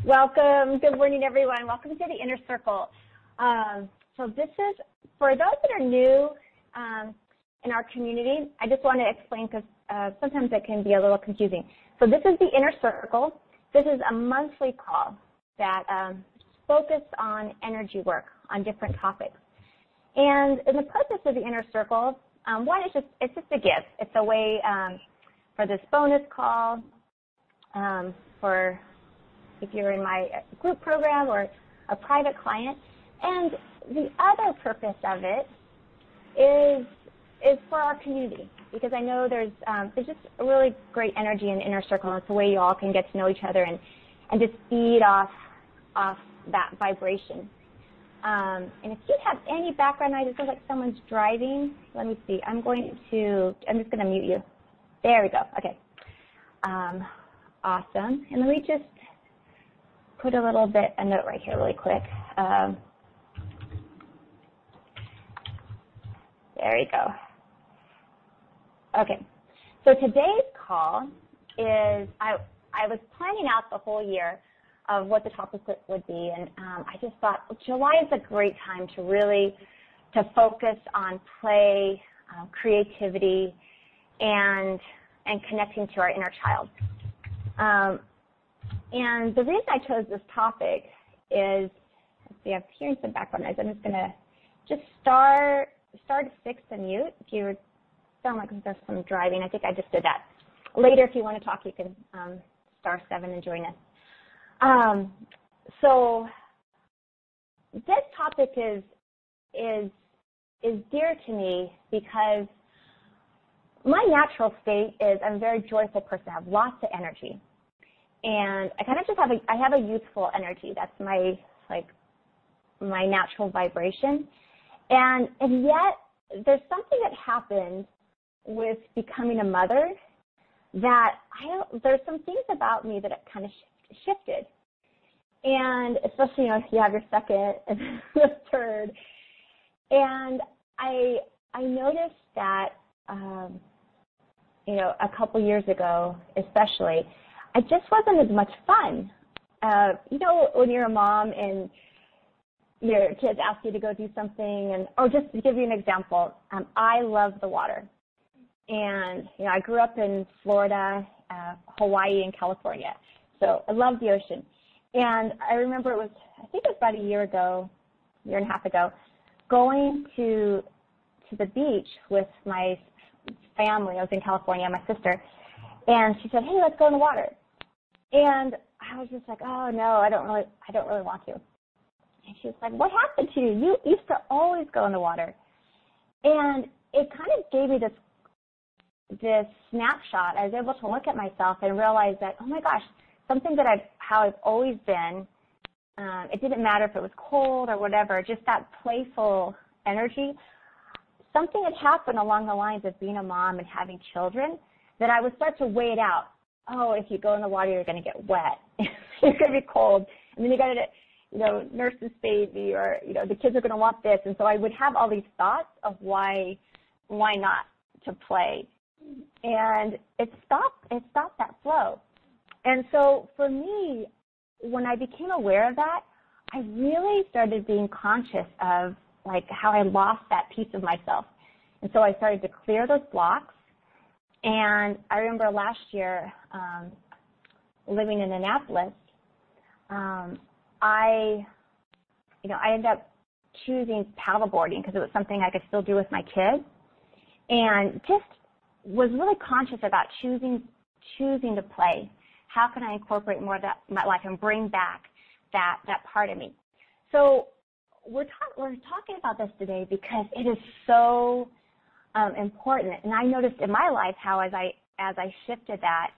Welcome. Good morning, everyone. Welcome to the Inner Circle. So this is, for those that are new in our community, I just want to explain because sometimes it can be a little confusing. So this is the Inner Circle. This is a monthly call that focuses on energy work on different topics. And in the purpose of the Inner Circle, one is it's just a gift. It's a way for this bonus call, for if you're in my group program or a private client. And the other purpose of it is for our community, because I know there's just a really great energy in the Inner Circle. It's a way you all can get to know each other and just feed off that vibration. And if you have any background noise, it feels like someone's driving. Let me see. I'm just going to mute you. There we go. Okay. Awesome. And let me just put a note right here really quick. There you go. Okay. So today's call is, I was planning out the whole year of what the topic would be, and I just thought July is a great time to focus on play, creativity, and connecting to our inner child. And the reason I chose this topic is, let's see, I'm hearing some background noise. I'm just going to star 6 and mute. If you sound like there's some driving, I think I just did that. Later, if you want to talk, you can star 7 and join us. So this topic is dear to me because my natural state is I'm a very joyful person. I have lots of energy. And I kind of just have a youthful energy. That's my natural vibration. And yet there's something that happened with becoming a mother that there's some things about me that it kind of shifted. And especially, if you have your second and the third. And I noticed that, a couple years ago, especially, I just wasn't as much fun. When you're a mom and your kids ask you to go do something, or just to give you an example, I love the water. And, I grew up in Florida, Hawaii, and California. So I love the ocean. And I remember I think it was about a year and a half ago, going to the beach with my family. I was in California, my sister. And she said, "Hey, let's go in the water." And I was just like, "Oh no, I don't really want to." And she was like, "What happened to you? You used to always go in the water." And it kind of gave me this snapshot. I was able to look at myself and realize that, oh my gosh, something that how I've always been. It didn't matter if it was cold or whatever, just that playful energy. Something had happened along the lines of being a mom and having children that I would start to weigh it out. Oh, if you go in the water, you're going to get wet. You're going to be cold. And then you got to, nurse this baby, or, the kids are going to want this. And so I would have all these thoughts of why not to play. And it stopped that flow. And so for me, when I became aware of that, I really started being conscious of how I lost that piece of myself. And so I started to clear those blocks. And I remember last year, living in Annapolis, I ended up choosing paddleboarding because it was something I could still do with my kids, and just was really conscious about choosing to play. How can I incorporate more of that in my life and bring back that part of me? So we're talking about this today because it is so important. And I noticed in my life how as I shifted that,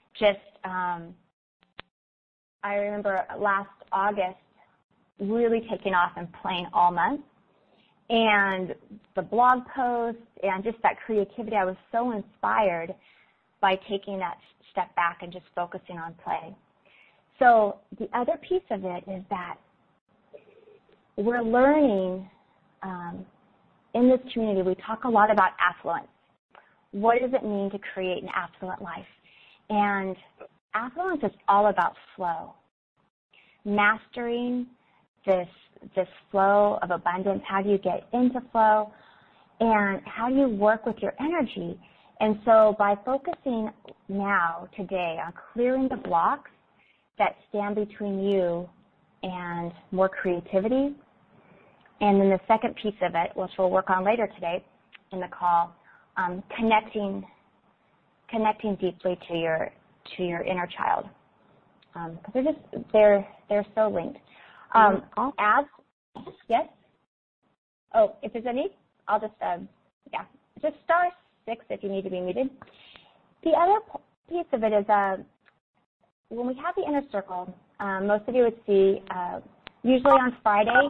I remember last August really taking off and playing all month. And the blog posts and just that creativity, I was so inspired by taking that step back and just focusing on play. So the other piece of it is that we're learning in this community, we talk a lot about affluence. What does it mean to create an affluent life? And affluence is all about flow. mastering this flow of abundance? How do you get into flow? And how do you work with your energy? And so by focusing now, today, on clearing the blocks that stand between you and more creativity, and then the second piece of it, which we'll work on later today in the call, connecting deeply to your inner child, because they're so linked. Yes. Oh, if there's any, I'll just just star 6 if you need to be muted. The other piece of it is when we have the inner circle, most of you would see usually on Friday.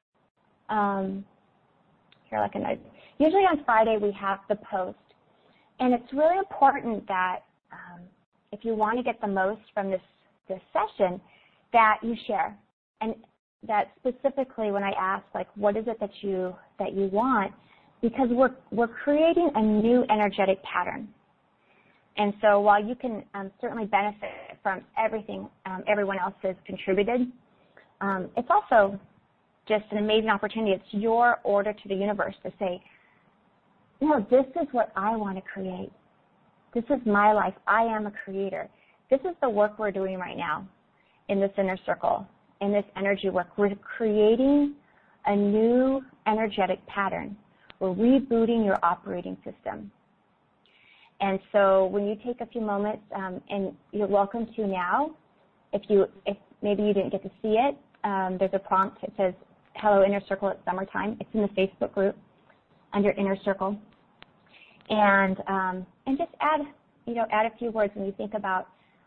Usually on Friday we have the post, and it's really important that if you want to get the most from this session, that you share, and that specifically when I ask, like, what is it that you want, because we're creating a new energetic pattern. And so while you can certainly benefit from everything everyone else has contributed, it's also just an amazing opportunity. It's your order to the universe to say, no, this is what I want to create. This is my life. I am a creator. This is the work we're doing right now in this inner circle, in this energy work. We're creating a new energetic pattern. We're rebooting your operating system. And so when you take a few moments, and you're welcome to now, if maybe you didn't get to see it, there's a prompt. It says, "Hello, Inner Circle, it's summertime." It's in the Facebook group under Inner Circle. And just add a few words when you think about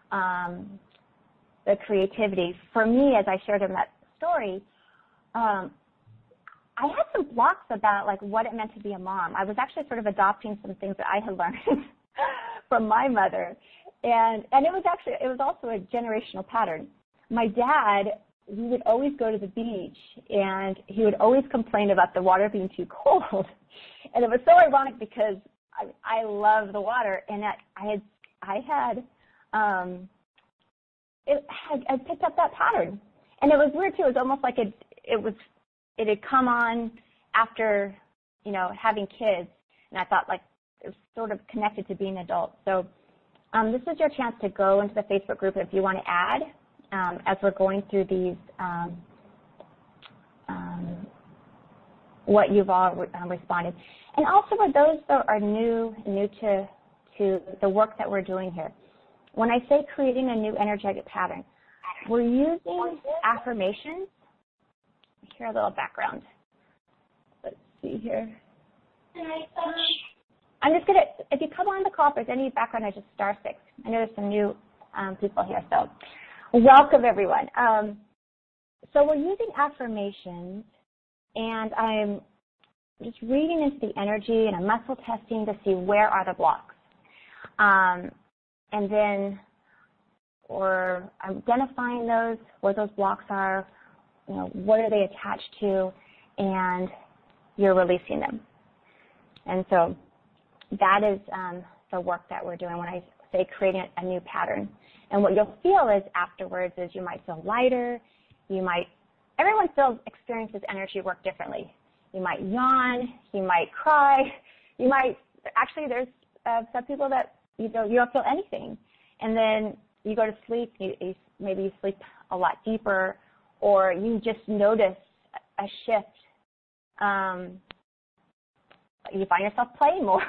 the creativity. For me, as I shared in that story, I had some blocks about like what it meant to be a mom. I was actually sort of adopting some things that I had learned from my mother, and it was also a generational pattern. My dad, we would always go to the beach, and he would always complain about the water being too cold, and it was so ironic because I love the water, and I picked up that pattern, and it was weird too. It was almost like it had come on after having kids, and I thought like it was sort of connected to being an adult. So this is your chance to go into the Facebook group if you want to add as we're going through these what you've all responded. And also for those that are new to the work that we're doing here, when I say creating a new energetic pattern, we're using affirmations. Hear a little background. Let's see here. I'm just going to, if you come on the call, if there's any background, I just star 6. I know there's some new people here, so welcome everyone. So we're using affirmations, and I'm just reading into the energy, and I'm muscle testing to see where are the blocks. And then we're identifying those, where those blocks are, what are they attached to, and you're releasing them. And so that is the work that we're doing when I say creating a new pattern. And what you'll feel is afterwards is you might feel lighter. Everyone experiences energy work differently. You might yawn. You might cry. Actually, there's some people that you don't feel anything. And then you go to sleep. Maybe you sleep a lot deeper, or you just notice a shift. You find yourself playing more.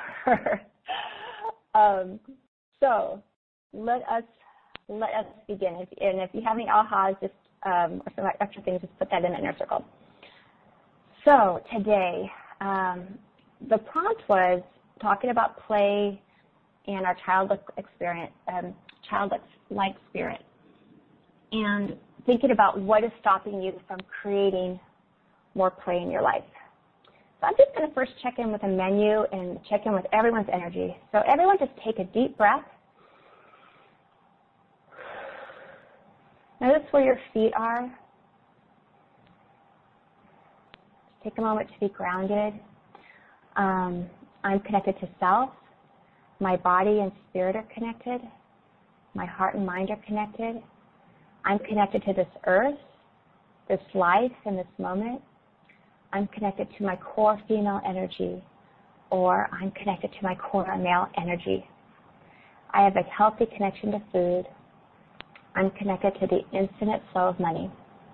So let us begin. And if you have any ahas, just or some extra things, just put that in the inner circle. So today, the prompt was talking about play and our childlike spirit, and thinking about what is stopping you from creating more play in your life. So I'm just going to first check in with a menu and check in with everyone's energy. So everyone just take a deep breath. Notice where your feet are. Take a moment to be grounded. I'm connected to self. My body and spirit are connected. My heart and mind are connected. I'm connected to this earth, this life, in this moment. I'm connected to my core female energy, or I'm connected to my core male energy. I have a healthy connection to food. I'm connected to the infinite flow of money.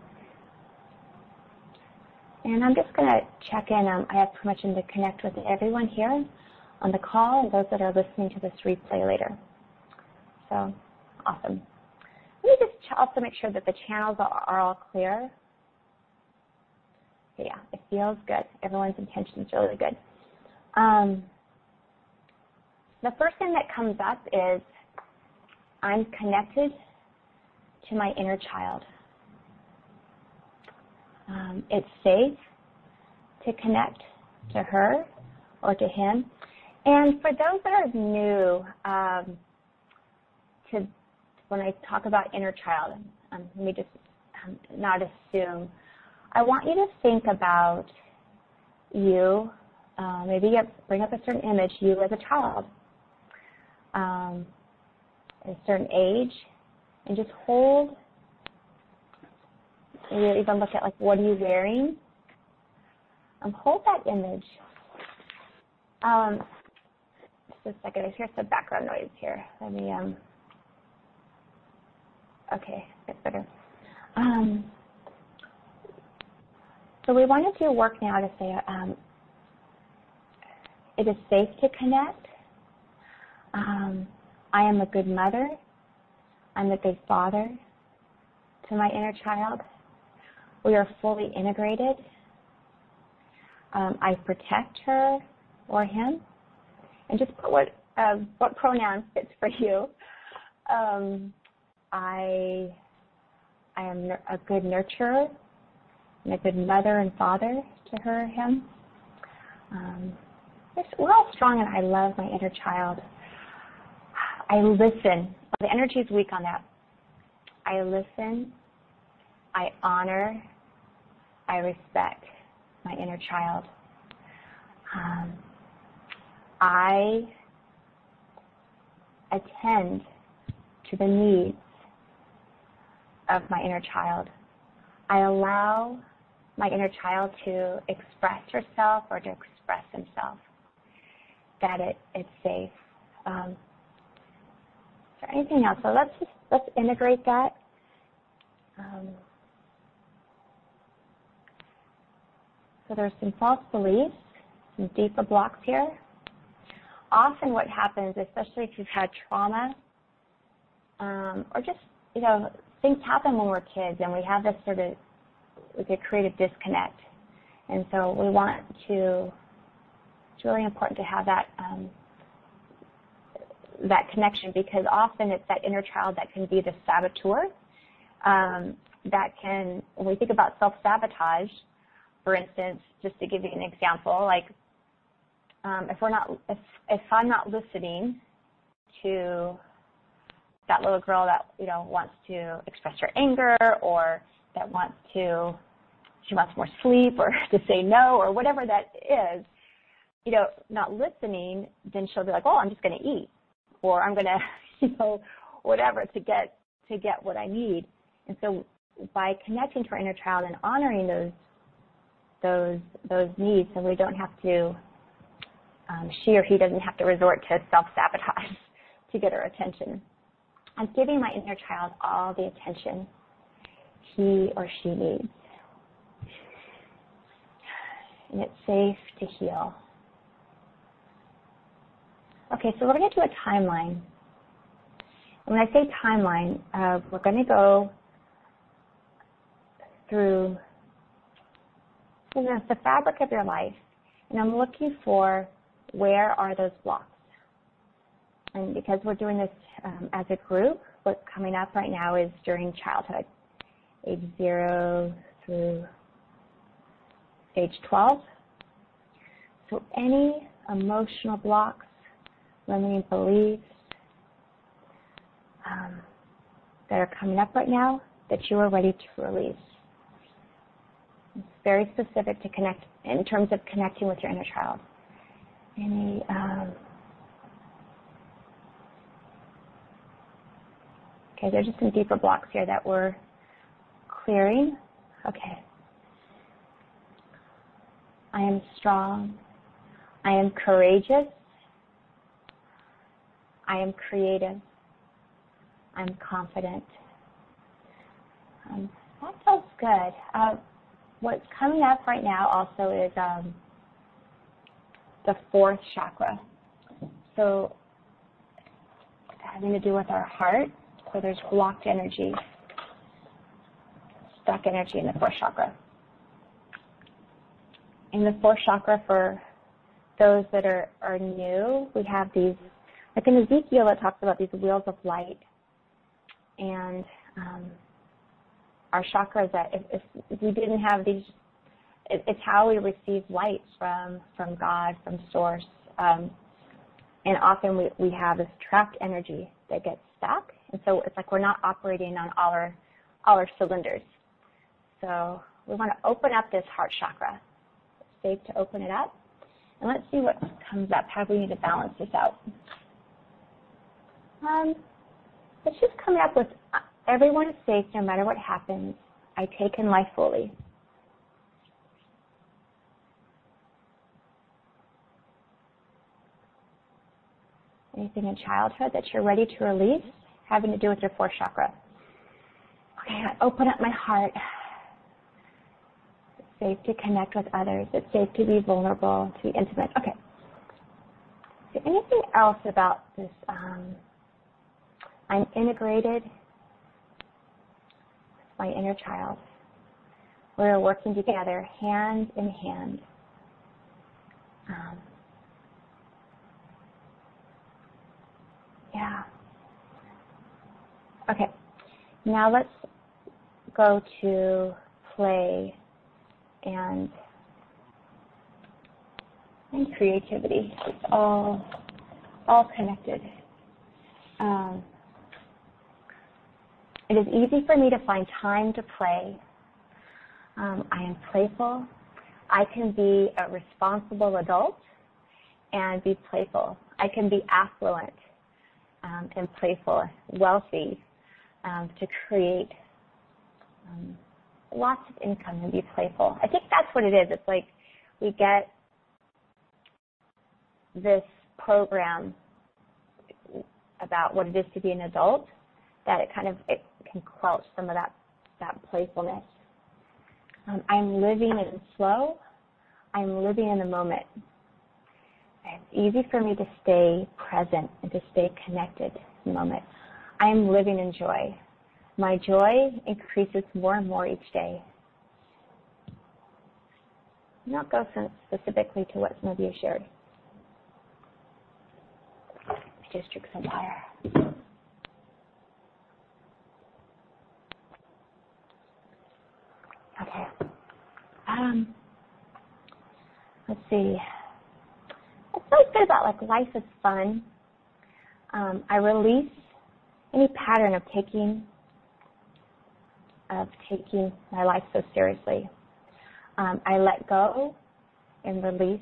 And I'm just going to check in. I have permission to connect with everyone here on the call and those that are listening to this replay later. So, awesome. Let me just also make sure that the channels are all clear. Yeah, it feels good. Everyone's intention is really good. The first thing that comes up is I'm connected to my inner child. It's safe to connect to her or to him. And for those that are new to when I talk about inner child, let me just not assume. I want you to think about you, maybe you bring up a certain image, you as a child, at a certain age, and just hold. Maybe even look at, like, what are you wearing? Hold that image. Just a second, I hear some background noise here. Let me, okay, that's better. So we want to do work now to say it is safe to connect. I am a good mother. I'm a good father to my inner child. We are fully integrated. I protect her or him. And just put what pronoun fits for you. I am a good nurturer and a good mother and father to her or him. We're all strong, and I love my inner child. I listen. The energy is weak on that. I listen. I honor. I respect my inner child. I attend to the needs of my inner child. I allow my inner child to express herself or to express himself, that it's safe. Is there anything else? So let's integrate that. So there's some false beliefs, some deeper blocks here. Often what happens, especially if you've had trauma, or just, things happen when we're kids, and we have this we could create a disconnect. And so we want to, it's really important to have that, that connection, because often it's that inner child that can be the saboteur, that can, when we think about self-sabotage, for instance, just to give you an example, like if I'm not listening to that little girl that wants to express her anger, or that she wants more sleep, or to say no, or whatever that is, not listening, then she'll be like, oh, I'm just going to eat, or I'm going to, whatever, to get what I need. And so by connecting to our inner child and honoring those needs, so we don't have to, she or he doesn't have to resort to self-sabotage to get our attention. I'm giving my inner child all the attention he or she needs. And it's safe to heal. Okay, so we're going to do a timeline. And when I say timeline, we're going to go through the fabric of your life, and I'm looking for where are those blocks. And because we're doing this as a group, what's coming up right now is during childhood, age 0 through age 12. So any emotional blocks, limiting beliefs that are coming up right now that you are ready to release. It's very specific to connect in terms of connecting with your inner child. Any Okay, there's just some deeper blocks here that we're clearing. Okay. I am strong. I am courageous. I am creative. I'm confident. That feels good. What's coming up right now also is the fourth chakra. So having to do with our heart, so there's blocked energy, stuck energy in the fourth chakra. In the fourth chakra, for those that are new, we have these, like in Ezekiel, it talks about these wheels of light. And our chakras, that if we didn't have these, it's how we receive light from God, from Source. And often we have this trapped energy that gets stuck. And so it's like we're not operating on all our cylinders. So we want to open up this heart chakra. It's safe to open it up. And let's see what comes up. How do we need to balance this out? It's just coming up with everyone is safe no matter what happens. I take in life fully. Anything in childhood that you're ready to release, having to do with your fourth chakra. Okay, I open up my heart. It's safe to connect with others. It's safe to be vulnerable, to be intimate. Okay. So anything else about this? I'm integrated with my inner child. We're working together, hand in hand. Yeah. Okay. Now let's go to play and creativity. It's all connected. It is easy for me to find time to play. I am playful. I can be a responsible adult and be playful. I can be affluent and playful, wealthy, to create lots of income and be playful. I think that's what it is. It's like we get this program about what it is to be an adult, that it can quelch some of that playfulness. I'm living in flow. I'm living in the moment. It's easy for me to stay present and to stay connected in the moment. I'm living in joy. My joy increases more and more each day. And I'll go specifically to what some of you shared. I just drink some water. Okay. Let's see. It's so good about life is fun. I release any pattern of taking my life so seriously. I let go and release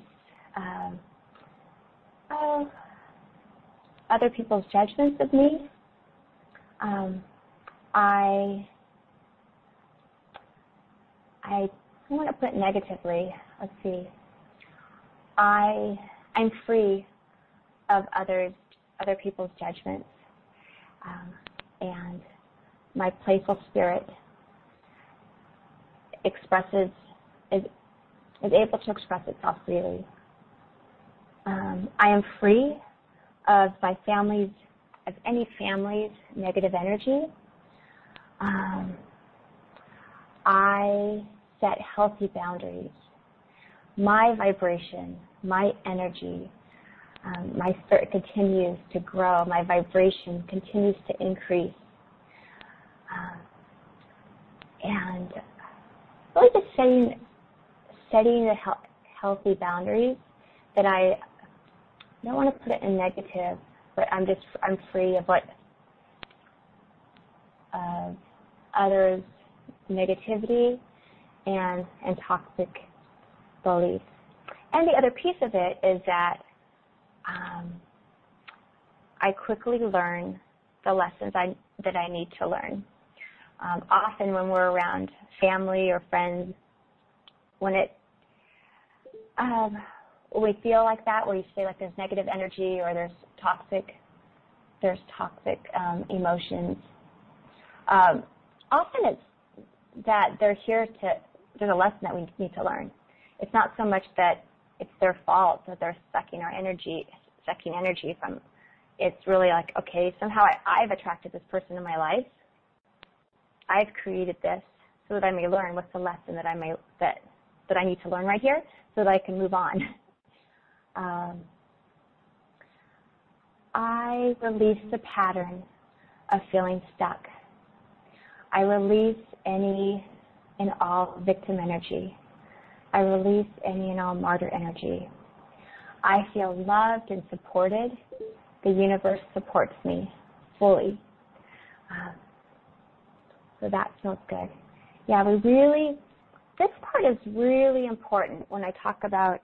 other people's judgments of me. I don't want to put it negatively. Let's see. I'm free of other people's judgments, and my playful spirit is able to express itself freely. I am free of any family's negative energy. I set healthy boundaries. My vibration, my energy, my spirit continues to grow. My vibration continues to increase. And really just setting the healthy boundaries that I don't want to put it in negative, but I'm free of others' negativity and toxic beliefs. And the other piece of it is that I quickly learn the lessons that I need to learn. Often when we're around family or friends, when we feel like that, where you feel like there's negative energy or there's toxic emotions, often it's that there's a lesson that we need to learn. It's not so much that it's their fault that they're sucking energy from. It's really like, okay, somehow I've attracted this person in my life. I've created this so that I may learn what's the lesson that I need to learn right here so that I can move on. I release the pattern of feeling stuck. I release any and all victim energy. I release any and all martyr energy. I feel loved and supported. The universe supports me fully. So that feels good. Yeah, this part is really important when I talk about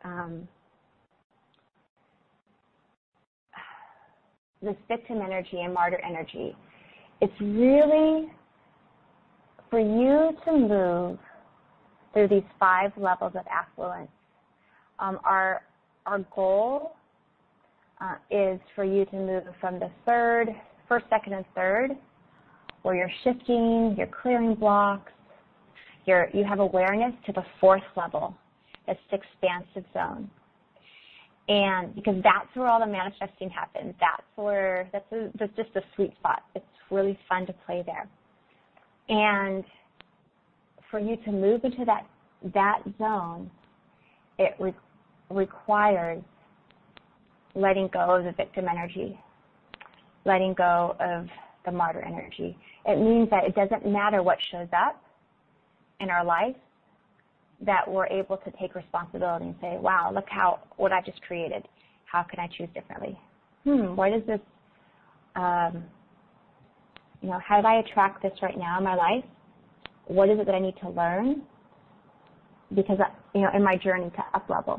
this victim energy and martyr energy. It's really for you to move through these 5 levels of affluence. Our goal is for you to move from the first, second, and third, where you're shifting, you're clearing blocks, you have awareness to the 4th level, that's the expansive zone. And because that's where all the manifesting happens. That's just a sweet spot. It's really fun to play there. And for you to move into that zone, it requires letting go of the victim energy, letting go of the martyr energy. It means that it doesn't matter what shows up in our life, that we're able to take responsibility and say, wow, look what I just created. How can I choose differently? What is this, how did I attract this right now in my life? What is it that I need to learn? Because, in my journey to up level.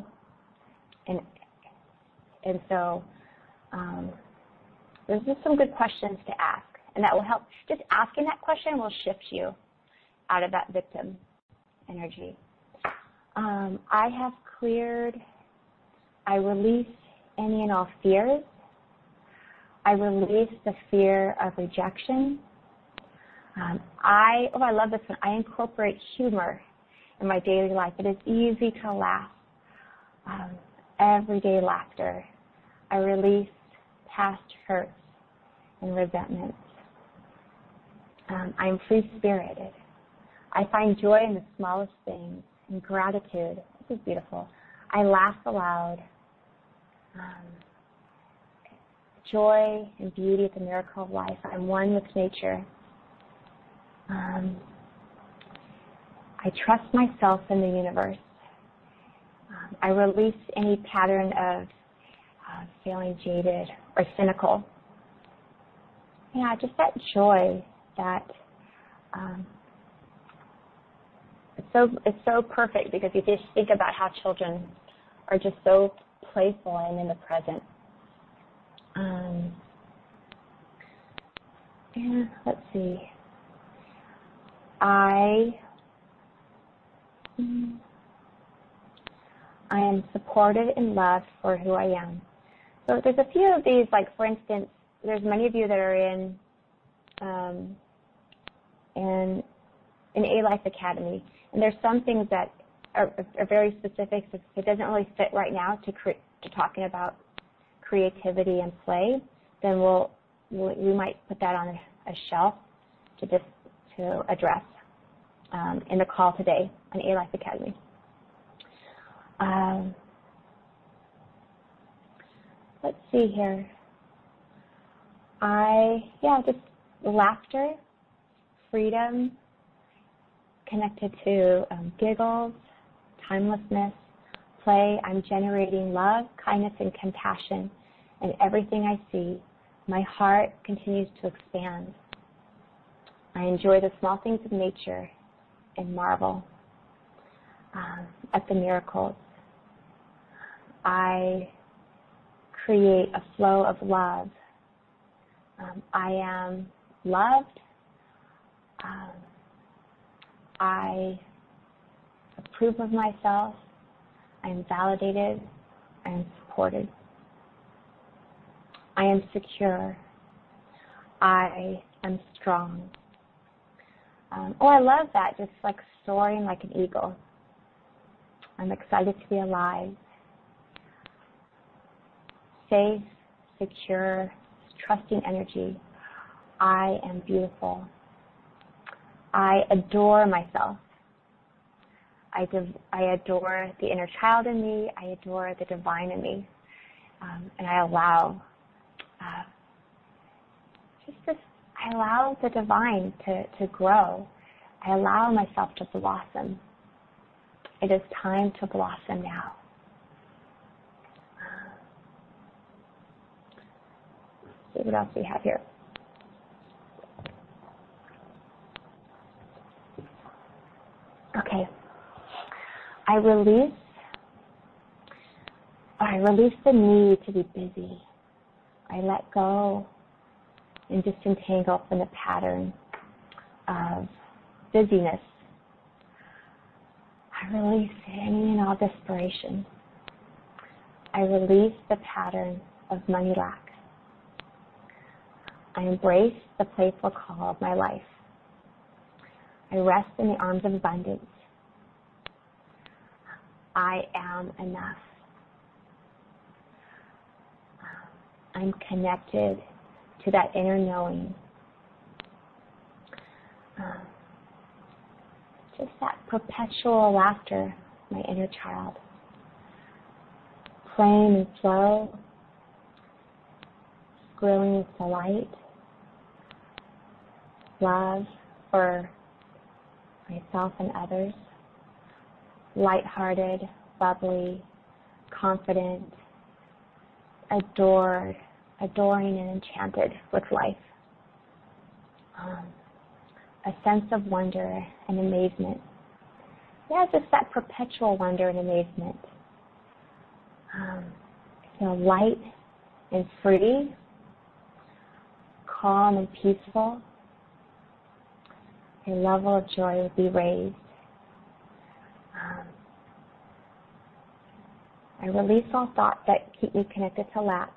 And so there's just some good questions to ask, and that will help. Just asking that question will shift you out of that victim energy. I have cleared, I release any and all fears. I release the fear of rejection. I love this one. I incorporate humor in my daily life. It is easy to laugh. Everyday laughter. I release past hurts and resentments. I'm free-spirited. I find joy in the smallest things and gratitude. This is beautiful. I laugh aloud. Joy and beauty at the miracle of life. I'm one with nature. I trust myself in the universe. I release any pattern of feeling jaded or cynical. Just that joy that it's so perfect, because you just think about how children are just so playful and in the present. Let's see. I am supported and loved for who I am. So there's a few of these, like for instance, there's many of you that are in A-Life Academy, and there's some things that are very specific. So if it doesn't really fit right now to talking about creativity and play, then we might put that on a shelf to address in the call today on A-Life Academy. Let's see here. Just laughter, freedom, connected to giggles, timelessness, play. I'm generating love, kindness, and compassion in everything I see. My heart continues to expand. I enjoy the small things of nature and marvel at the miracles. I create a flow of love I am loved. I approve of myself. I am validated. I am supported. I am secure. I am strong. I love that, just like soaring like an eagle. I'm excited to be alive. Safe, secure, trusting energy. I am beautiful. I adore myself. I adore the inner child in me. I adore the divine in me. And I allow I allow the divine to grow. I allow myself to blossom. It is time to blossom now. Let's see what else we have here. Okay. I release the need to be busy. I let go and disentangle from the pattern of busyness. I release any and all desperation. I release the pattern of money lack. I embrace the playful call of my life. I rest in the arms of abundance. I am enough. I'm connected to that inner knowing. Just that perpetual laughter, my inner child. Playing and flow, grilling with delight, love for myself and others, lighthearted, bubbly, confident, adoring and enchanted with life. A sense of wonder and amazement. Yeah, just that perpetual wonder and amazement. I feel light and free, calm and peaceful. Your level of joy will be raised. I release all thoughts that keep me connected to lack.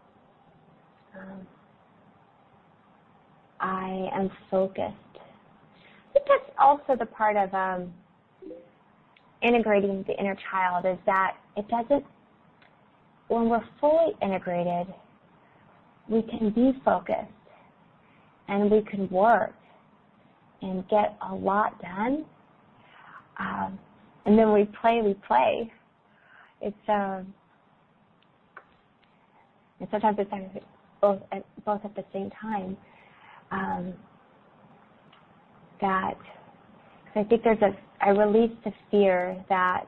I am focused. I think that's also the part of integrating the inner child, is that it doesn't, when we're fully integrated, we can be focused and we can work and get a lot done. And then we play. It's and sometimes it's both at the same time. That, cause I think I release the fear that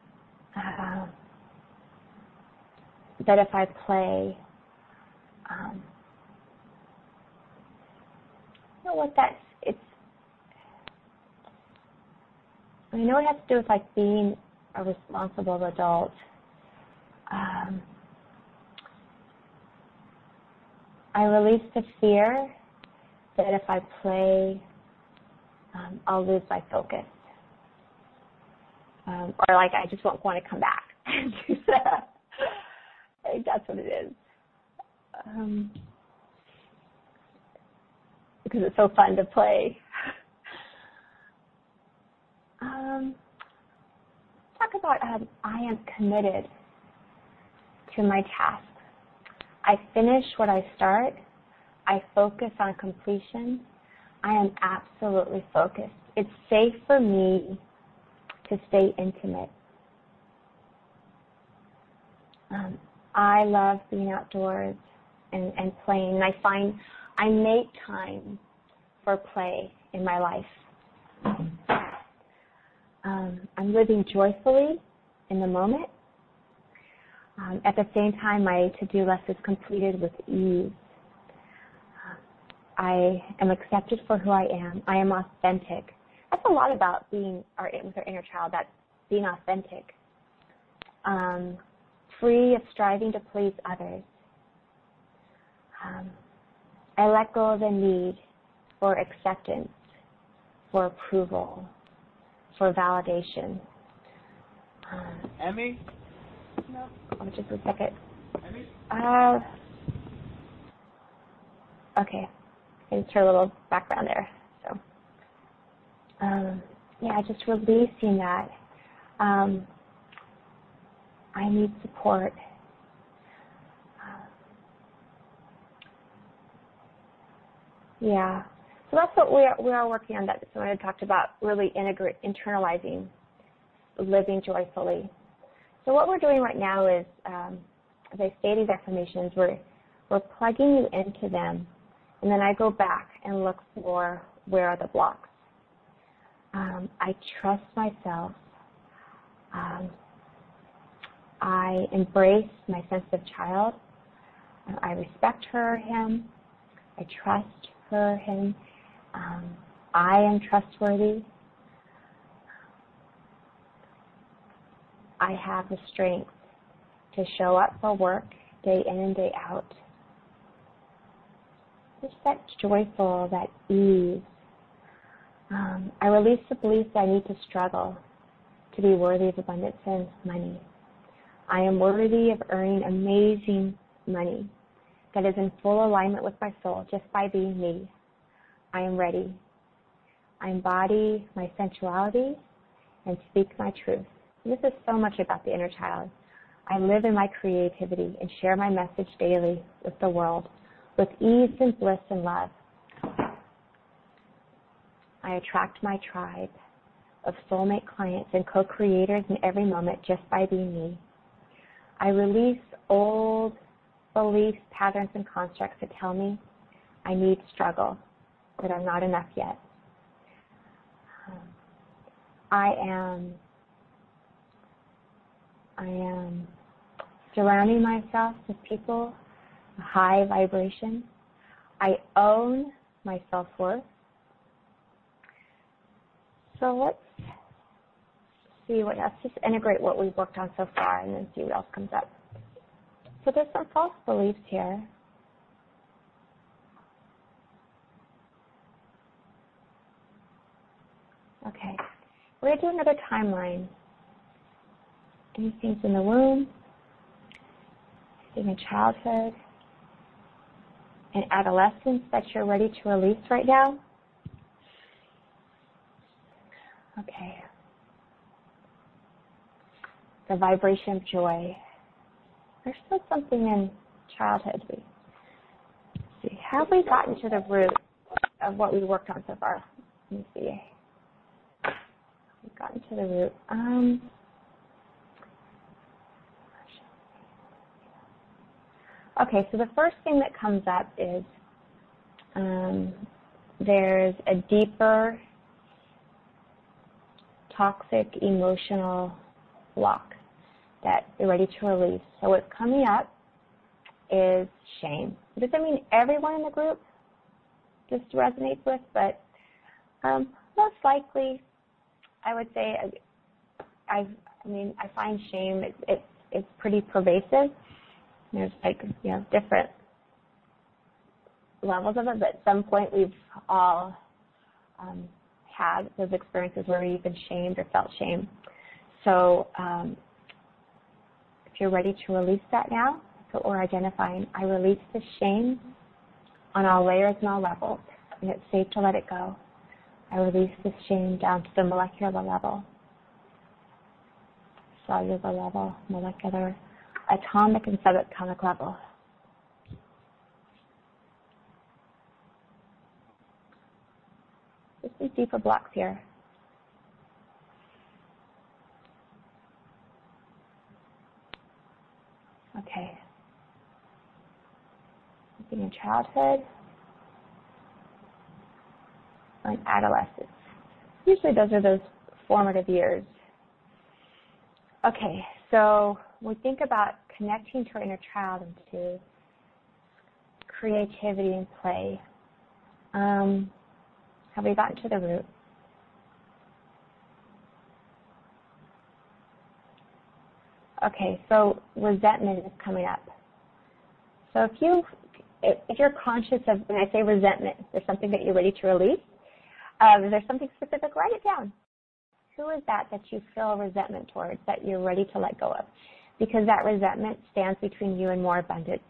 if I play, you know what I know it has to do with like being a responsible adult. I release the fear that if I play, I'll lose my focus. Or like I just won't want to come back. I think that's what it is. Because it's so fun to play. Talk about I am committed to my task. I finish what I start. I focus on completion. I am absolutely focused. It's safe for me to stay intimate. I love being outdoors and playing. And I make time for play in my life. I'm living joyfully in the moment. At the same time, my to-do list is completed with ease. I am accepted for who I am. I am authentic. That's a lot about being with our inner child, that's being authentic. Free of striving to please others. I let go of the need for acceptance, for approval, for validation. Emmy? No. Oh, just a second. Emmy? Okay. I just heard a little background there. So, yeah, just releasing that. I need support. Yeah. So that's what we are working on. That so I talked about really internalizing, living joyfully. So what we're doing right now is, as I say these affirmations, we're plugging you into them, and then I go back and look for where are the blocks. I trust myself. I embrace my sensitive child. I respect her or him. I trust her or him. I am trustworthy. I have the strength to show up for work day in and day out. Just that joyful, that ease. I release the belief that I need to struggle to be worthy of abundance and money. I am worthy of earning amazing money that is in full alignment with my soul just by being me. I am ready. I embody my sensuality and speak my truth. This is so much about the inner child. I live in my creativity and share my message daily with the world with ease and bliss and love. I attract my tribe of soulmate clients and co-creators in every moment just by being me. I release old beliefs, patterns, and constructs that tell me I need struggle, that I'm not enough yet. I am surrounding myself with people, a high vibration. I own my self-worth. So let's see what else. Just integrate what we've worked on so far and then see what else comes up. So there's some false beliefs here. Okay. We're going to do another timeline. Anything in the womb, anything in childhood, and adolescence that you're ready to release right now? Okay. The vibration of joy. There's still something in childhood. Let's see. Have we gotten to the root of what we worked on so far? Let me see. We've gotten to the root. Okay, so the first thing that comes up is there's a deeper toxic emotional block that you're ready to release. So what's coming up is shame. It doesn't mean everyone in the group this resonates with, but most likely, I would say, I find shame. It's pretty pervasive. There's different levels of it, but at some point we've all had those experiences where we've been shamed or felt shame. So if you're ready to release that now, so we're identifying, I release the shame on all layers and all levels, and it's safe to let it go. I release the shame down to the molecular level, cellular level, molecular, atomic and subatomic level. There's some deeper blocks here. Okay. Something in childhood or in adolescence. Usually those are those formative years. Okay, so when we think about connecting to our inner child and to creativity and play, have we gotten to the root? Okay, so resentment is coming up. So if you if you're conscious of, when I say resentment, there's something that you're ready to release. If there's something specific, write it down. Who is that you feel resentment towards, that you're ready to let go of? Because that resentment stands between you and more abundance.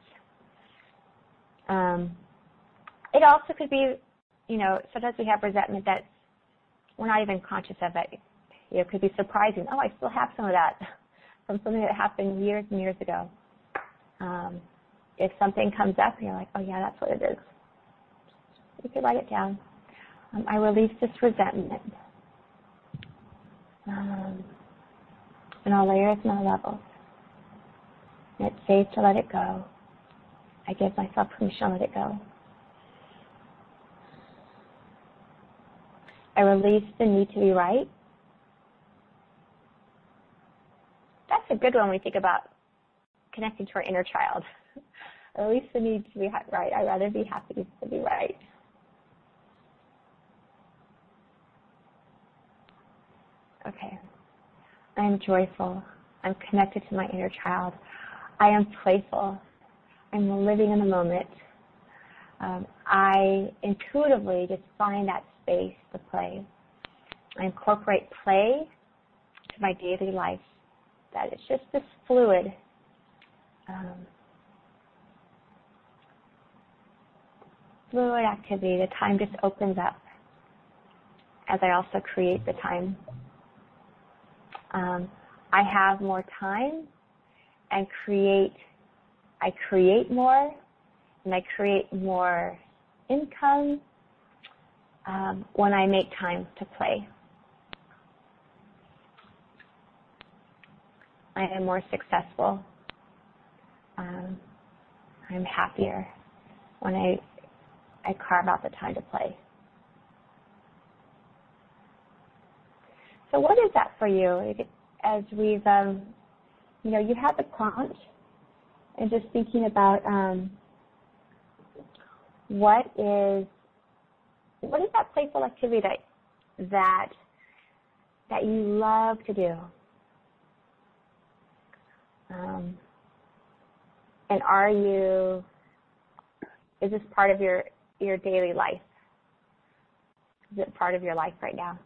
It also could be, sometimes we have resentment that we're not even conscious of it. It could be surprising. Oh, I still have some of that from something that happened years and years ago. If something comes up and you're like, oh yeah, that's what it is, you could write it down. I release this resentment in all layers and all levels. And it's safe to let it go. I give myself permission to let it go. I release the need to be right. That's a good one when we think about connecting to our inner child. I release the need to be right. I'd rather be happy than be right. Okay. I am joyful. I'm connected to my inner child. I am playful. I'm living in the moment. I intuitively just find that space to play. I incorporate play to my daily life. That it's just this fluid, fluid activity. The time just opens up as I also create the time. I have more time and I create more, and I create more income when I make time to play. I am more successful. I'm happier when I carve out the time to play. So what is that for you? As we've, you have the prompt, and just thinking about what is that playful activity that you love to do? And is this part of your daily life? Is it part of your life right now?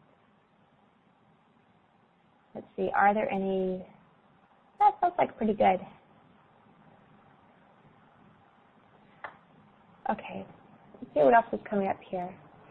Let's see, are there any? That sounds like pretty good. Okay, let's see what else is coming up here.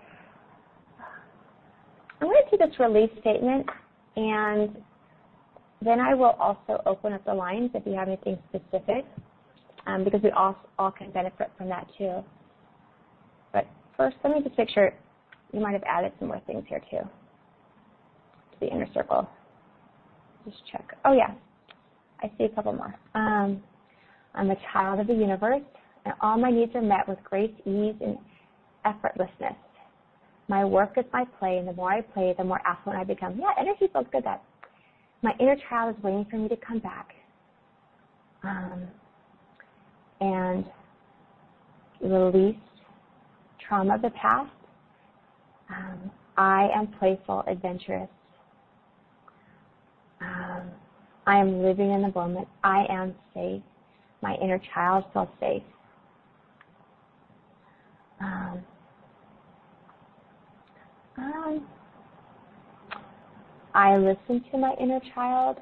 I'm going to do this release statement, and then I will also open up the lines if you have anything specific, because we all can benefit from that too. But first, let me just make sure. You might have added some more things here too to the inner circle. Just check. Oh yeah, I see a couple more. I'm a child of the universe, and all my needs are met with grace, ease, and effortlessness. My work is my play, and the more I play, the more affluent I become. Yeah, energy feels good. That my inner child is waiting for me to come back. And release trauma of the past. I am playful, adventurous. I am living in the moment. I am safe. My inner child feels safe. I listen to my inner child.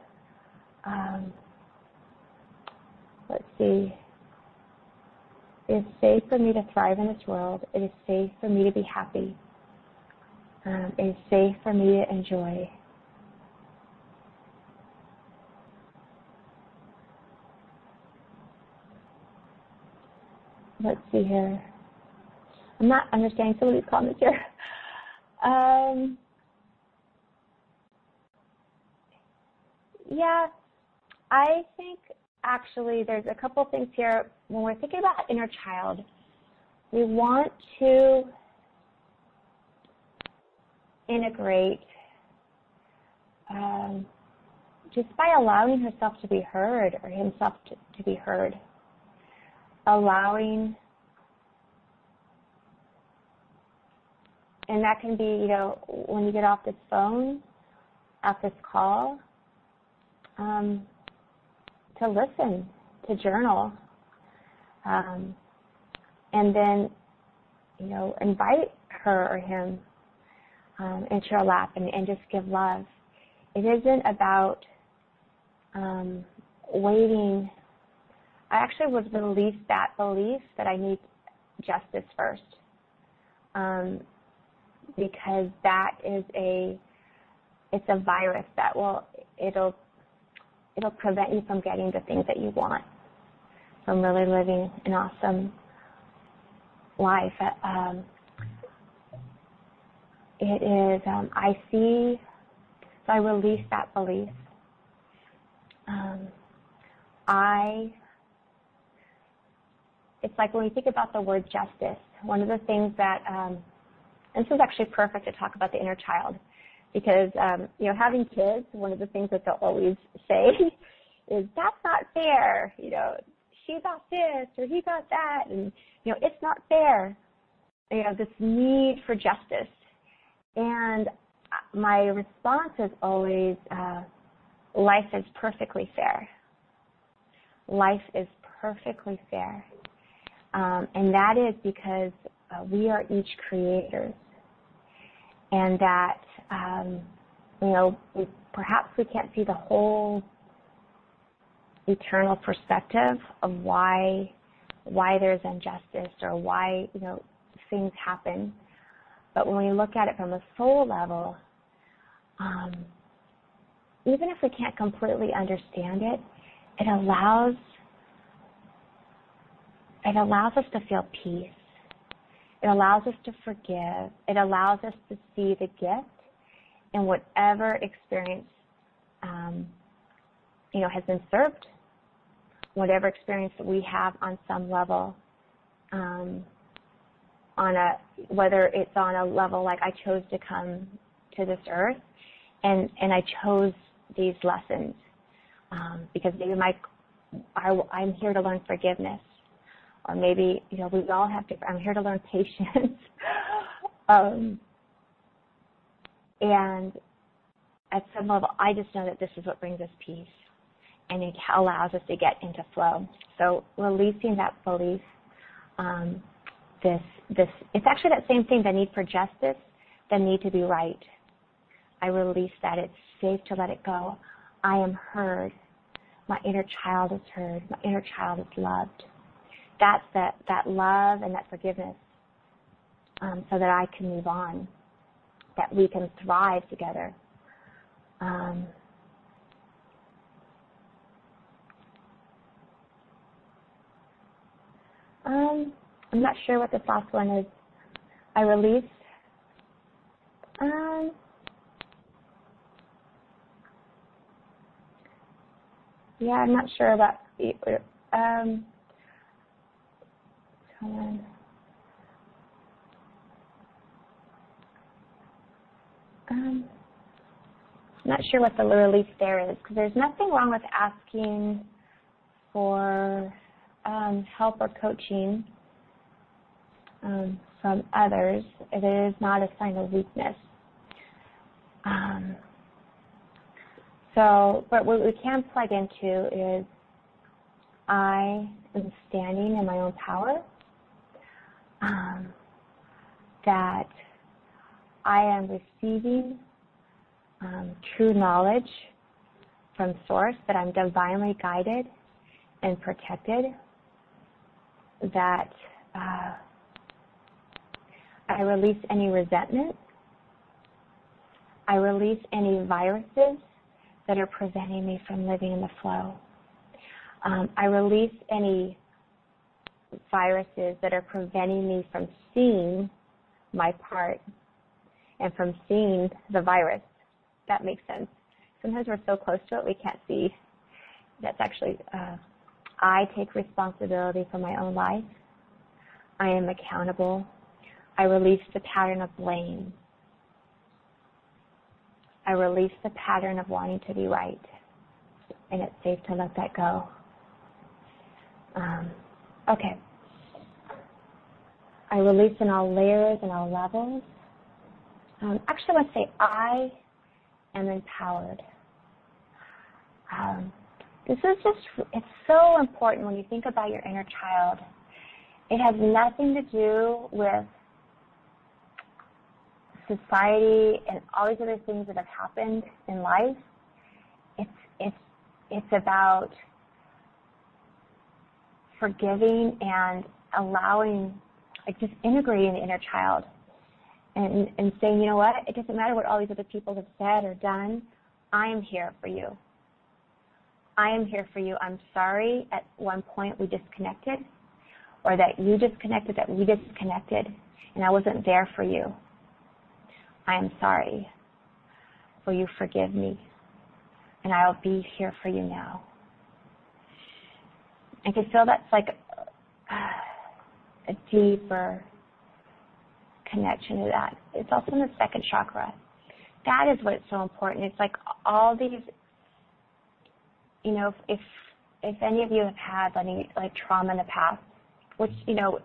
Let's see. It is safe for me to thrive in this world. It is safe for me to be happy. It is safe for me to enjoy. Let's see here. I'm not understanding some of these comments here. Yeah, I think actually there's a couple things here. When we're thinking about inner child, we want to integrate just by allowing herself to be heard, or himself to be heard. Allowing, and that can be, when you get off this phone, off this call, to listen, to journal, and then, invite her or him into your lap and just give love. It isn't about waiting. I actually would release that belief that I need justice first, because that is it's a virus that it'll prevent you from getting the things that you want, from really living an awesome life. It is, so I release that belief. It's like when we think about the word justice, one of the things that, and this is actually perfect to talk about the inner child, because, having kids, one of the things that they'll always say is, that's not fair, she got this or he got that, and, it's not fair, this need for justice. And my response is always, life is perfectly fair. Life is perfectly fair. And that is because we are each creators. And that, perhaps we can't see the whole eternal perspective of why there's injustice or why, things happen. But when we look at it from a soul level, even if we can't completely understand it, it allows us to feel peace. It allows us to forgive. It allows us to see the gift in whatever experience, has been served, whatever experience that we have on some level, whether it's on a level like I chose to come to this earth, and I chose these lessons because maybe I'm here to learn forgiveness, or maybe we all have to. I'm here to learn patience, and at some level, I just know that this is what brings us peace, and it allows us to get into flow. So releasing that belief. It's actually that same thing, the need for justice, the need to be right. I release that. It's safe to let it go. I am heard. My inner child is heard. My inner child is loved. That's that love and that forgiveness, so that I can move on, that we can thrive together. I'm not sure what this last one is. I release. Yeah, I'm not sure about. Hold on. I'm not sure what the release there is, because there's nothing wrong with asking for help or coaching from others. It is not a sign of weakness. But what we can plug into is I am standing in my own power, that I am receiving true knowledge from Source, that I'm divinely guided and protected, that I release any resentment. I release any viruses that are preventing me from living in the flow. I release any viruses that are preventing me from seeing my part and from seeing the virus. That makes sense. Sometimes we're so close to it we can't see. That's actually, I take responsibility for my own life. I am accountable. I release the pattern of blame. I release the pattern of wanting to be right. And it's safe to let that go. Okay. I release in all layers and all levels. Actually, I want to say I am empowered. This is just, it's so important when you think about your inner child, It has nothing to do with society and all these other things that have happened in life. It's about forgiving and allowing, like just integrating the inner child and saying, you know what, it doesn't matter what all these other people have said or done. I am here for you. I am here for you. I'm sorry at one point we disconnected, or that you disconnected, that we disconnected, and I wasn't there for you. I am sorry. Will you forgive me? And I'll be here for you now. I can feel that's like a deeper connection to that. It's also in the second chakra. That is what's so important. It's like all these, you know, if any of you have had any like trauma in the past, which, you know,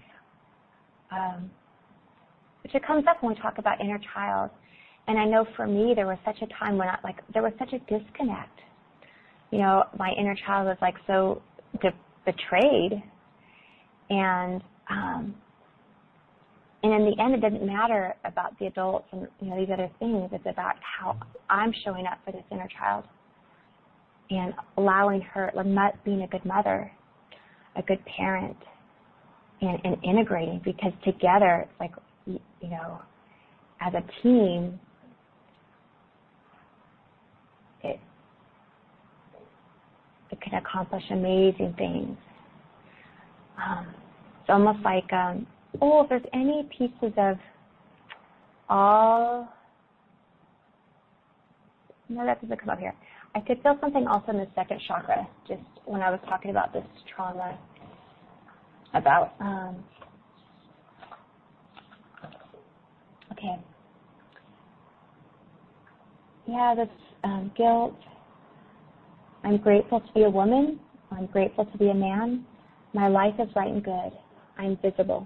which it comes up when we talk about inner child. And I know for me, there was such a time when there was such a disconnect. You know, my inner child was like so betrayed, and in the end, it doesn't matter about the adults and, you know, these other things. It's about how I'm showing up for this inner child and allowing her, being a good mother, a good parent, and integrating, because together, it's like, you know, as a team, it can accomplish amazing things. It's almost like, if there's any pieces of all, no, that doesn't come up here. I could feel something also in the second chakra, just when I was talking about this trauma, about, okay. Yeah, this guilt. I'm grateful to be a woman. I'm grateful to be a man. My life is right and good. I'm visible.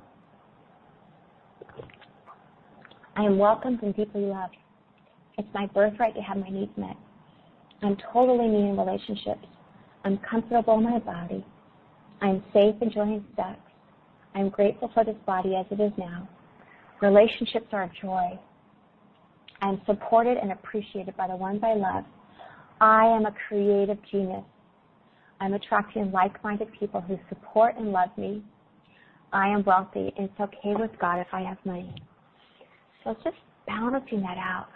I am welcomed and deeply loved. It's my birthright to have my needs met. I'm totally me in relationships. I'm comfortable in my body. I'm safe enjoying sex. I'm grateful for this body as it is now. Relationships are a joy. I'm supported and appreciated by the ones I love. I am a creative genius. I'm attracting like-minded people who support and love me. I am wealthy, and it's okay with God if I have money. So it's just balancing that out.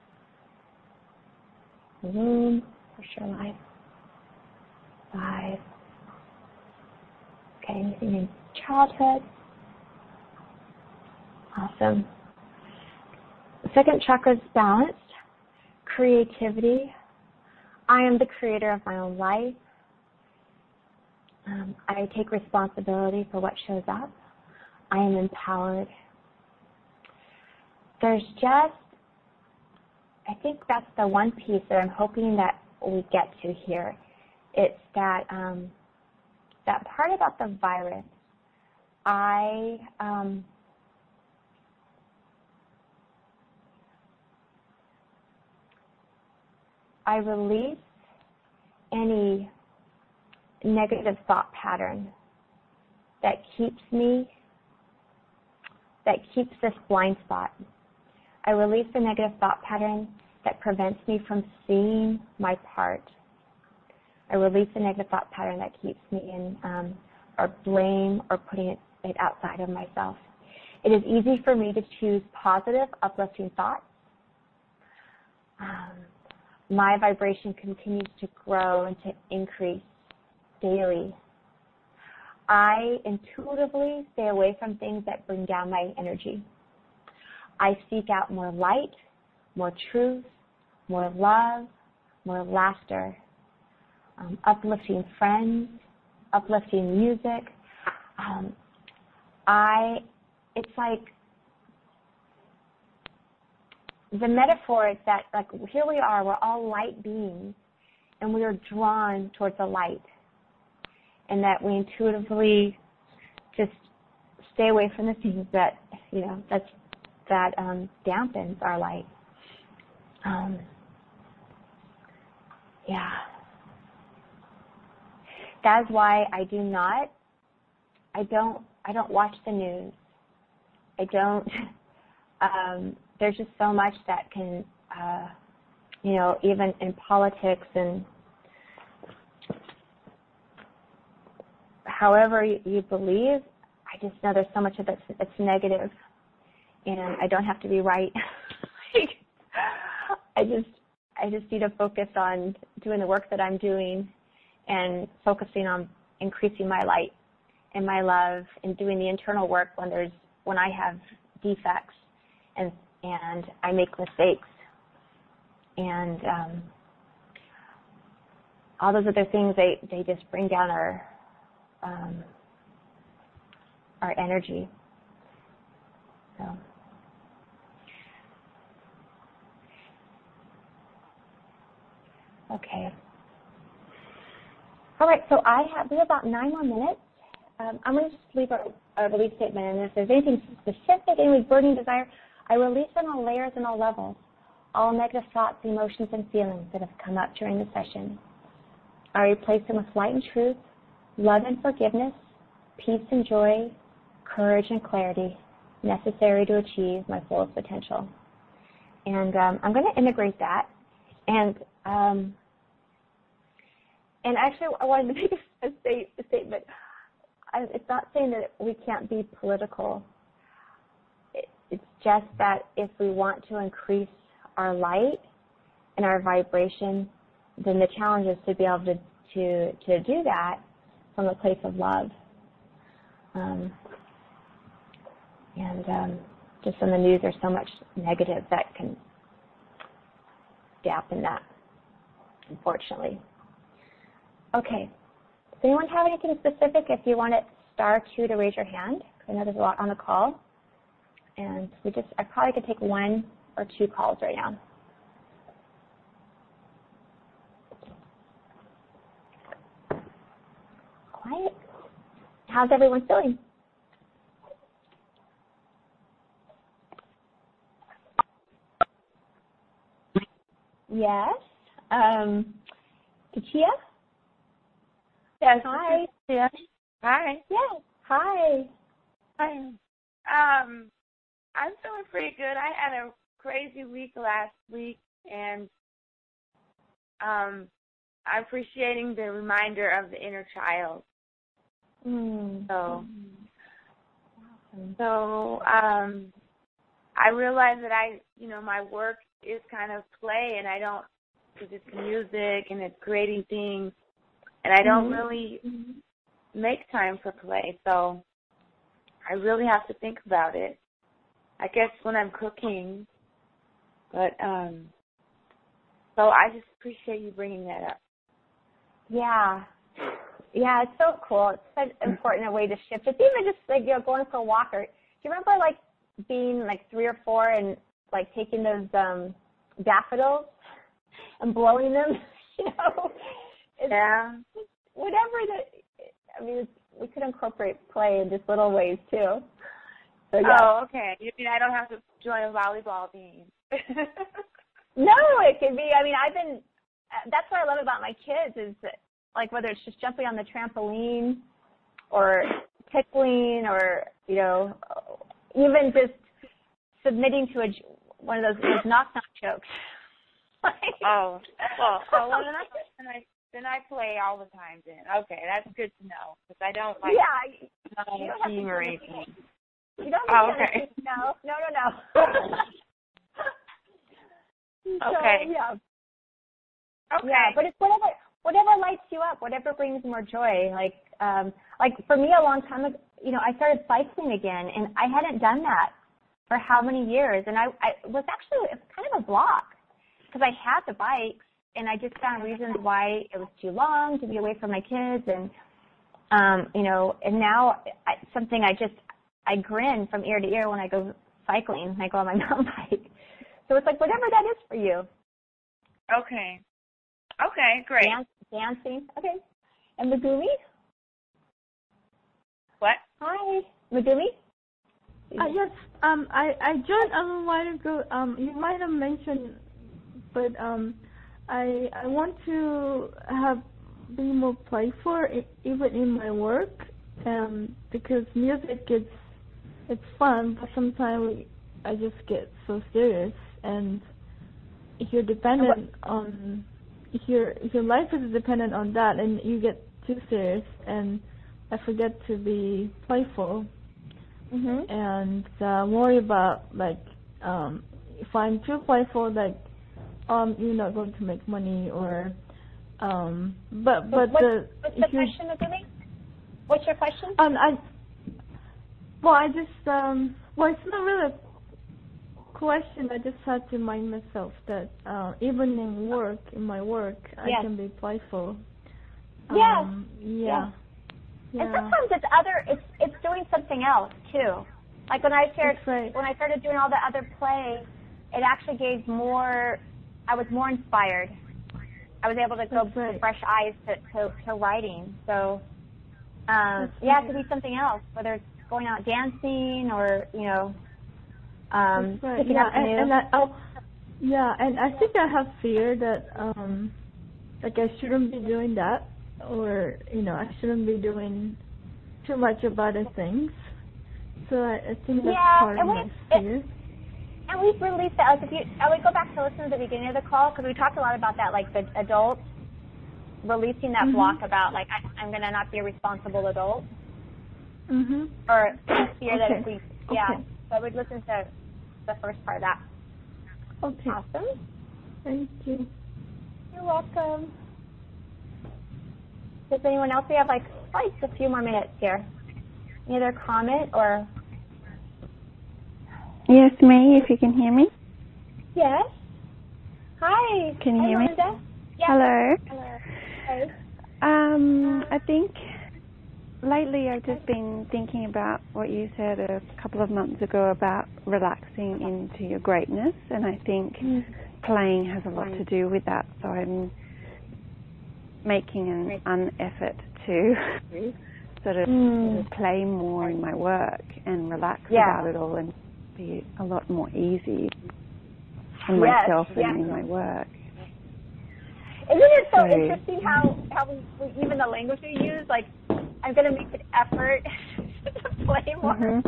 Room for sure life. 5. Okay, anything in childhood? Awesome. The second chakra is balanced. Creativity. I am the creator of my own life. I take responsibility for what shows up. I am empowered. There's just, I think that's the one piece that I'm hoping that we get to here. It's that that part about the virus. I release any negative thought pattern that keeps this blind spot. I release the negative thought pattern that prevents me from seeing my part. I release the negative thought pattern that keeps me in or blame or putting it outside of myself. It is easy for me to choose positive, uplifting thoughts. My vibration continues to grow and to increase daily. I intuitively stay away from things that bring down my energy. I seek out more light, more truth, more love, more laughter, uplifting friends, uplifting music. It's like the metaphor is that, like, here we are, we're all light beings, and we are drawn towards the light, and that we intuitively just stay away from the things that, you know, that dampens our light. Yeah. That is why I don't don't watch the news. I don't. There's just so much that can, even in politics and however you believe, I just know there's so much of it that's negative, and I don't have to be right. I just need to focus on doing the work that I'm doing and focusing on increasing my light and my love and doing the internal work when I have defects and I make mistakes. And all those other things, they just bring down our energy. So. Okay. All right, so we have about 9 more minutes. I'm going to just leave a release statement, and if there's anything specific, any burning desire, I release on all layers and all levels, all negative thoughts, emotions, and feelings that have come up during the session. I replace them with light and truth, love and forgiveness, peace and joy, courage and clarity, necessary to achieve my fullest potential. And I'm going to integrate that. And actually, I wanted to make a statement. It's not saying that we can't be political. It's just that if we want to increase our light and our vibration, then the challenge is to be able to do that from a place of love. Just on the news, there's so much negative that can dampen that, unfortunately. Okay. Does anyone have anything specific? If you want it, *2 to raise your hand. I know there's a lot on the call. And I probably could take 1 or 2 calls right now. Quiet. How's everyone feeling? Yes. Tachia? Yes. Hi. Yeah. Hi. Yes. Hi. Hi. I'm feeling pretty good. I had a crazy week last week, and I'm appreciating the reminder of the inner child. So I realize that my work is kind of play, and I don't, because it's music and it's creating things, and I don't really make time for play. So I really have to think about it. I guess when I'm cooking, but so I just appreciate you bringing that up. Yeah, it's so cool. It's such an important way to shift. It's even just like going for a walk. Or do you remember like being like 3 or 4 and like taking those daffodils and blowing them? Yeah. We could incorporate play in just little ways too. So, yeah. Oh, okay. You mean I don't have to join a volleyball team? No, it could be. That's what I love about my kids is that, like, whether it's just jumping on the trampoline or tickling or, even just submitting to one of those knock-knock jokes. Oh, well, then I play all the time then. Okay, that's good to know, because I don't like team or anything. You don't have to okay. No. Okay. So, yeah. Okay. Yeah, but it's whatever lights you up, whatever brings more joy. Like for me, a long time ago, I started cycling again, and I hadn't done that for how many years, and I was actually kind of a block because I had the bikes, and I just found reasons why it was too long to be away from my kids, and and now something I grin from ear to ear when I go cycling, and I go on my mountain bike. So it's like whatever that is for you. Okay. Okay, great. Dancing. Okay. And Megumi? What? Hi. Megumi? Yes. I joined a little while ago. You might have mentioned, but I want to be more playful even in my work. because music it's fun, but sometimes I just get so serious, and if you're dependent on if your life is dependent on that, and you get too serious, and I forget to be playful, and worry about like if I'm too playful, like you're not going to make money, or but what's the question, Megumi? What's your question? I just it's not really a question. I just had to remind myself that even in my work, I can be playful. Yes. Yeah. And sometimes it's doing something else too. Like when I started doing all the other play, it actually gave more. I was more inspired. I was able to go with fresh eyes to writing. So it could be something else, whether it's going out dancing or picking up new. And I think I have fear that like I shouldn't be doing that, or I shouldn't be doing too much about other things. So I think that's part of my fear. And we've released that. Like I would go back to listen to the beginning of the call, because we talked a lot about that, like the adults releasing that block about like I'm going to not be a responsible adult, or fear that if we So I would listen to the first part of that. Okay. Awesome. Thank you. You're welcome. Does anyone else? We have like probably just a few more minutes here. Any other comment or? Yes, May, if you can hear me. Yes. Hi. Can you hear me? Yes. Hello. Hello. Hey. I think lately I've just been thinking about what you said a couple of months ago about relaxing into your greatness, and I think playing has a lot to do with that. So I'm making an effort to sort of play more in my work and relax about it all, and be a lot more easy on myself and in my work. Isn't it so interesting how we even the language we use, like, I'm going to make an effort to play more.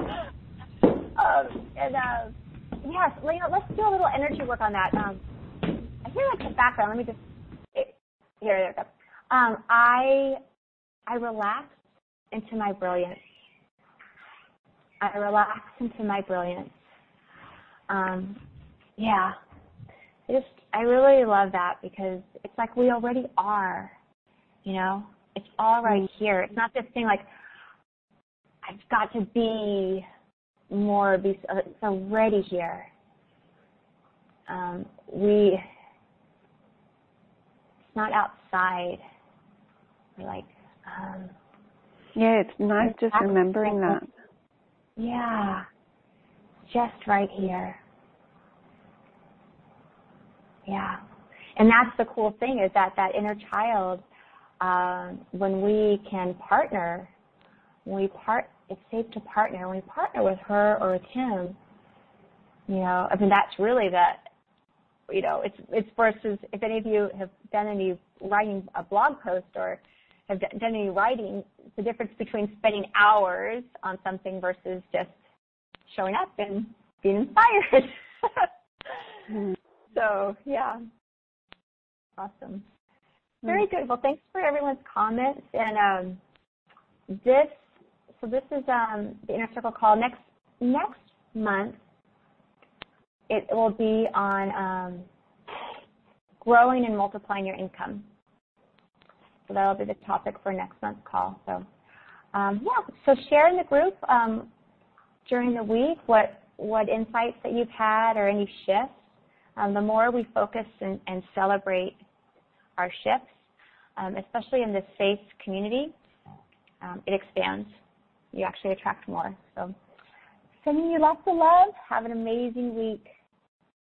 Yes, let's do a little energy work on that. I hear like the background. Let me just, there it goes. I relax into my brilliance. I relax into my brilliance. I really love that, because it's like we already are, it's all right here. It's not this thing like, I've got to be more, it's already here. It's not outside. We're like, it's nice just remembering that. Yeah, just right here. Yeah, and that's the cool thing, is that inner child, when we can partner, it's safe to partner. When we partner with her or with him, that's really it's versus, if any of you have done any writing, a blog post, or have done any writing, the difference between spending hours on something versus just showing up and being inspired. So, awesome. Very good. Well, thanks for everyone's comments. And this is the Inner Circle call. Next month, it will be on growing and multiplying your income. So that will be the topic for next month's call. So, so share in the group during the week what insights that you've had or any shifts. The more we focus and celebrate our shifts, especially in this faith community, it expands. You actually attract more. So sending you lots of love. Have an amazing week.